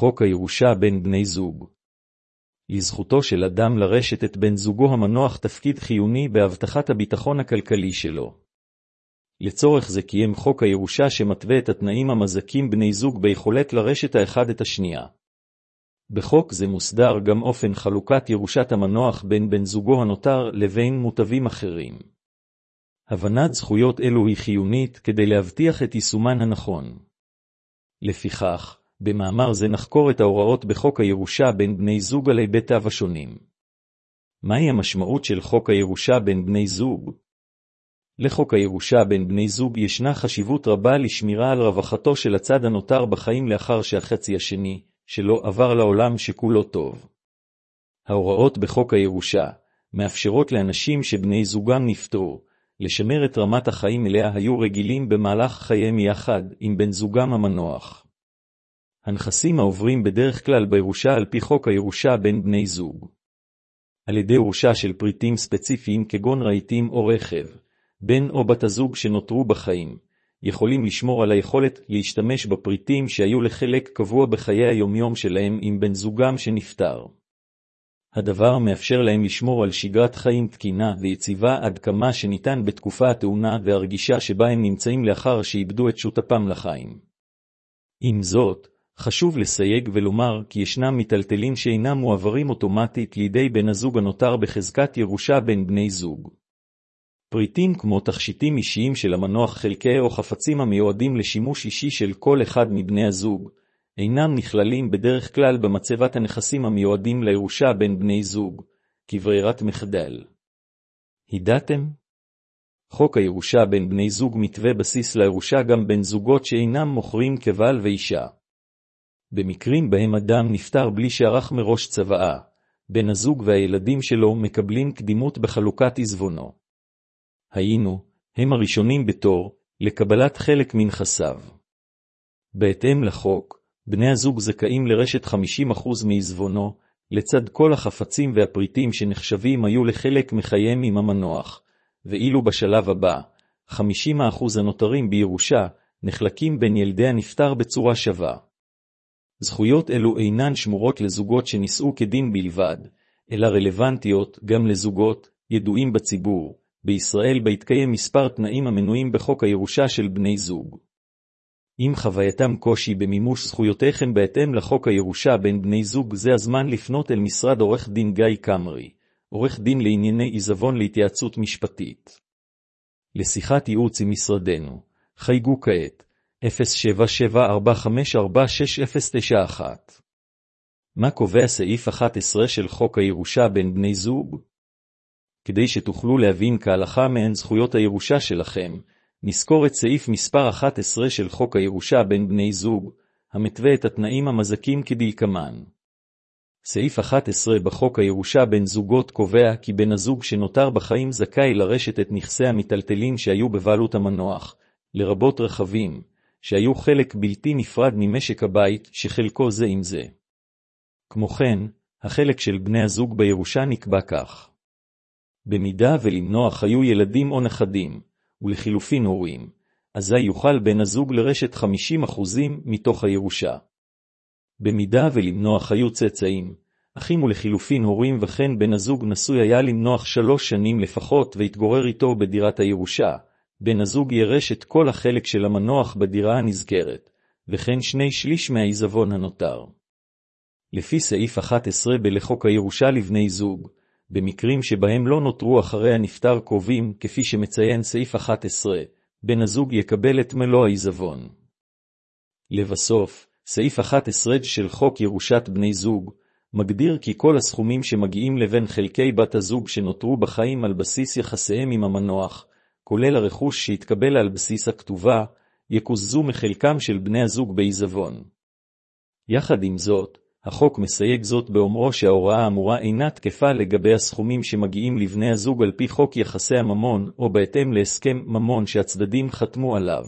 חוק הירושה בין בני זוג. לזכותו של אדם לרשת את בן זוגו המנוח תפקיד חיוני בהבטחת הביטחון הכלכלי שלו. לצורך זה קיים חוק הירושה שמתווה את התנאים המזכים בני זוג ביכולת לרשת האחד את השנייה. בחוק זה מוסדר גם אופן חלוקת ירושת המנוח בין בן זוגו הנותר לבין מוטבים אחרים. הבנת זכויות אלו היא חיונית כדי להבטיח את יישומן הנכון. לפיכך, במאמר זה נחקור את ההוראות בחוק הירושה בין בני זוג על היבטיו השונים. מהי המשמעות של חוק הירושה בין בני זוג? לחוק הירושה בין בני זוג ישנה חשיבות רבה לשמירה על רווחתו של הצד הנותר בחיים לאחר שהחצי השני שלו עבר לעולם שכולו טוב. ההוראות בחוק הירושה מאפשרות לאנשים שבני זוגם נפטרו לשמר את רמת החיים אליה היו רגילים במהלך חייהם יחד עם בן זוגם המנוח. הנכסים העוברים בדרך כלל בירושה על פי חוק הירושה בין בני זוג. על ידי ירושה של פריטים ספציפיים כגון רהיטים או רכב, בן או בת הזוג שנותרו בחיים, יכולים לשמור על היכולת להשתמש בפריטים שהיו לחלק קבוע בחיי היומיום שלהם עם בן זוגם שנפטר. הדבר מאפשר להם לשמור על שגרת חיים תקינה ויציבה עד כמה שניתן בתקופה הטעונה והרגישה שבה הם נמצאים לאחר שאיבדו את שותפם לחיים. עם זאת, חשוב לסייג ולומר כי ישנם מיטלטלים שאינם מועברים אוטומטית לידי בן הזוג הנותר בחזקת ירושה בין בני זוג. פריטים כמו תכשיטים אישיים של המנוח חלקי או חפצים המיועדים לשימוש אישי של כל אחד מבני הזוג, אינם נכללים בדרך כלל במצבת הנכסים המיועדים לירושה בין בני זוג, כברירת מחדל. הידעתם? חוק הירושה בין בני זוג מתווה בסיס לירושה גם בין זוגות שאינם מוכרים כבעל ואישה. במקרים בהם אדם נפטר בלי שערך מראש צוואה, בן הזוג והילדים שלו מקבלים קדימות בחלוקת עזבונו. היינו, הם הראשונים בתור, לקבלת חלק מנכסיו. בהתאם לחוק, בני הזוג זכאים לרשת 50% מעזבונו, לצד כל החפצים והפריטים שנחשבים היו לחלק מחייהם עם המנוח, ואילו בשלב הבא, 50% הנותרים בירושה, נחלקים בין ילדי הנפטר בצורה שווה. זכויות אלו אינן שמורות לזוגות שנישאו כדין בלבד, אלא רלוונטיות גם לזוגות ידועים בציבור, בישראל בהתקיים מספר תנאים המנויים בחוק הירושה של בני זוג. אם חווייתם קושי במימוש זכויותיכם בהתאם לחוק הירושה בין בני זוג, זה הזמן לפנות אל משרד עורך דין גיא קמרי, עורך דין לענייני עיזבון להתייעצות משפטית. לשיחת ייעוץ עם משרדנו, חייגו כעת, 07745466091. מה קובע סעיף 11 של חוק הירושה בין בני זוג? כדי שתוכלו להבין כהלכה מהן זכויות הירושה שלכם, נזכור את סעיף מספר 11 של חוק הירושה בין בני זוג, המתווה את התנאים המזכים כדלקמן. סעיף 11 בחוק הירושה בין זוגות קובע כי בן הזוג שנותר בחיים זכאי לרשת את נכסי המיטלטלין שהיו בבעלות המנוח, לרבות רכבים, שהיו חלק בלתי נפרד ממשק הבית שחלקו זה עם זה. כמו כן, החלק של בני הזוג בירושה נקבע כך. במידה ולמנוח היו ילדים או נכדים, ולחילופין הורים, אזי יוכל בן הזוג לרשת 50% מתוך הירושה. במידה ולמנוח היו צאצאים, אחים ולחילופין הורים וכן בן הזוג נשוי היה למנוח 3 שנים לפחות והתגורר איתו בדירת הירושה, בן הזוג ירש את כל החלק של המנוח בדירה הנזכרת, וכן 2/3 מהעיזבון הנותר. לפי סעיף 11 לחוק הירושה לבני זוג, במקרים שבהם לא נותרו אחרי הנפטר קרובים, כפי שמציין סעיף 11, בן הזוג יקבל את מלוא העיזבון. לבסוף, סעיף 11 של חוק ירושת בני זוג, מגדיר כי כל הסכומים שמגיעים לבין חלקי בת הזוג שנותרו בחיים על בסיס יחסיהם עם המנוח, כולל הרכוש שהתקבל על בסיס הכתובה, יקוזזו מחלקם של בני הזוג בעיזבון. יחד עם זאת, החוק מסייג זאת באומרו שההוראה האמורה אינה תקפה לגבי הסכומים שמגיעים לבני הזוג על פי חוק יחסי הממון או בהתאם להסכם ממון שהצדדים חתמו עליו.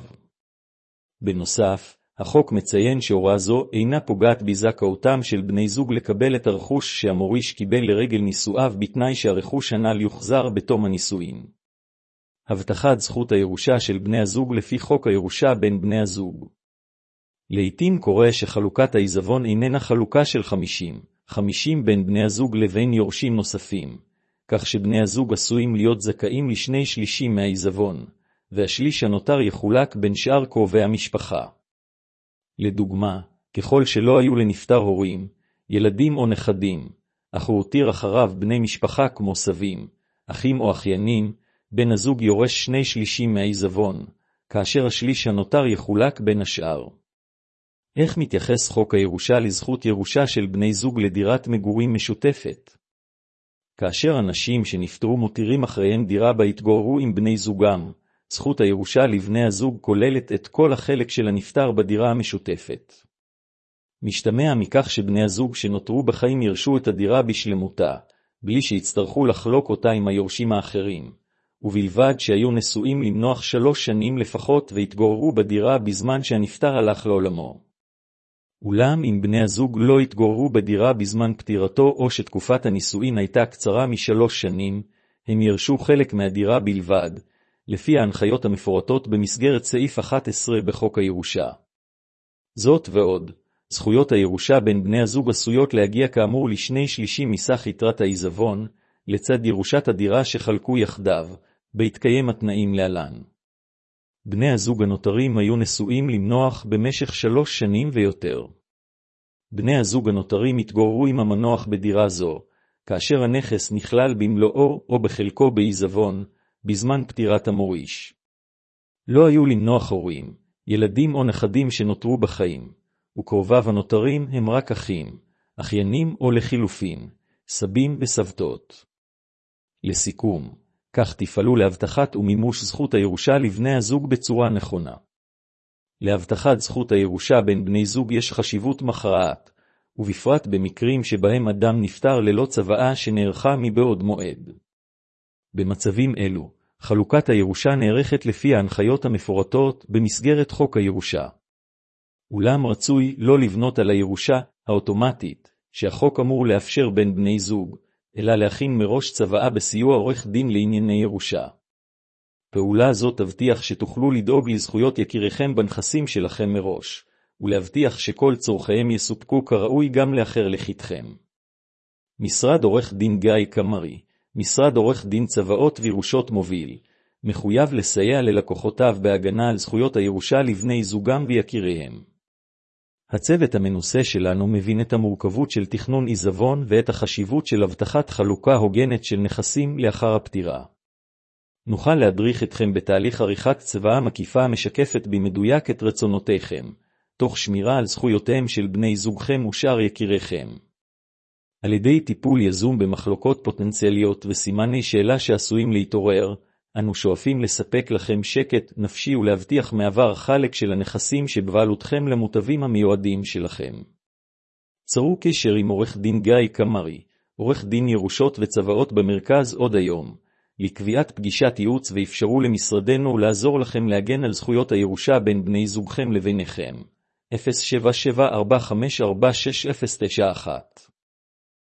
בנוסף, החוק מציין שהוראה זו אינה פוגעת בזכאותם של בני זוג לקבל את הרכוש שהמוריש קיבל לרגל נישואיו בתנאי שהרכוש הנ"ל יוחזר בתום הנישואין. הבטחת זכות הירושה של בני הזוג לפי חוק הירושה בין בני הזוג. לעתים קורה שחלוקת העיזבון איננה חלוקה של 50-50 בין בני הזוג לבין יורשים נוספים, כך שבני הזוג עשויים להיות זכאים ל2/3 מהעיזבון, והשליש הנותר יחולק בין שאר קרובי המשפחה. לדוגמה, ככל שלא היו לנפטר הורים, ילדים או נכדים, אך הוא הותיר אחריו בני משפחה כמו סבים, אחים או אחיינים, בן הזוג יורש 2/3 מהעיזבון, כאשר השליש הנותר יחולק בין השאר. איך מתייחס חוק הירושה לזכות ירושה של בני זוג לדירת מגורים משותפת? כאשר אנשים שנפטרו מותירים אחריהם דירה בה התגוררו עם בני זוגם, זכות הירושה לבני הזוג כוללת את כל החלק של הנפטר בדירה המשותפת. משתמע מכך שבני הזוג שנותרו בחיים ירשו את הדירה בשלמותה, בלי שיצטרכו לחלוק אותה עם היורשים האחרים, ובלבד שהיו נשואים למנוח 3 שנים לפחות והתגוררו בדירה בזמן שהנפטר הלך לעולמו. אולם אם בני הזוג לא התגוררו בדירה בזמן פטירתו או שתקופת הנישואין הייתה קצרה מ3 שנים, הם ירשו חלק מהדירה בלבד, לפי ההנחיות המפורטות במסגרת סעיף 11 בחוק הירושה. זאת ועוד, זכויות הירושה בין בני הזוג עשויות להגיע כאמור ל2/3 מסך יתרת העיזבון, לצד ירושת הדירה שחלקו יחדיו, בהתקיים התנאים להלן. בני הזוג הנותרים היו נשואים למנוח במשך 3 שנים ויותר. בני הזוג הנותרים התגוררו עם המנוח בדירה זו, כאשר הנכס נכלל במלואו או בחלקו בעיזבון, בזמן פטירת המוריש. לא היו למנוח הורים, ילדים או נכדים שנותרו בחיים, וקרוביו הנותרים הם רק אחים, אחיינים או לחילופין, סבים וסבתות. לסיכום, כך תפעלו להבטחת ומימוש זכות הירושה לבני הזוג בצורה נכונה. להבטחת זכות הירושה בין בני זוג יש חשיבות מכרעת, ובפרט במקרים שבהם אדם נפטר ללא צוואה שנערכה מבעוד מועד. במצבים אלו, חלוקת הירושה נערכת לפי ההנחיות המפורטות במסגרת חוק הירושה. אולם רצוי לא לבנות על הירושה האוטומטית, שהחוק אמור לאפשר בין בני זוג, אלא להכין מראש צוואה בסיוע עורך דין לענייני ירושה. פעולה זו תבטיח שתוכלו לדאוג לזכויות יקיריכם בנכסים שלכם מראש, ולהבטיח שכל צורכיהם יסופקו כראוי גם לאחר לכתכם. משרד עורך דין גיא קמרי, משרד עורך דין צוואות וירושות מוביל, מחויב לסייע ללקוחותיו בהגנה על זכויות הירושה לבני זוגם ויקיריהם. הצוות המנוסה שלנו מבין את המורכבות של תכנון עיזבון ואת החשיבות של הבטחת חלוקה הוגנת של נכסים לאחר הפטירה. נוכל להדריך אתכם בתהליך עריכת צוואה מקיפה המשקפת במדויק את רצונותיכם, תוך שמירה על זכויותיהם של בני זוגכם ושאר יקיריכם. על ידי טיפול יזום במחלוקות פוטנציאליות וסימני שאלה שעשויים להתעורר, אנו שואפים לספק לכם שקט נפשי ולהבטיח מעבר חלק של הנכסים שבבעלותכם למוטבים המיועדים שלכם. צרו קשר עם עורך דין גיא קמרי, עורך דין ירושות וצוואות במרכז עוד היום, לקביעת פגישת ייעוץ ואפשרו למשרדנו לעזור לכם להגן על זכויות הירושה בין בני זוגכם לביניכם. 07745469091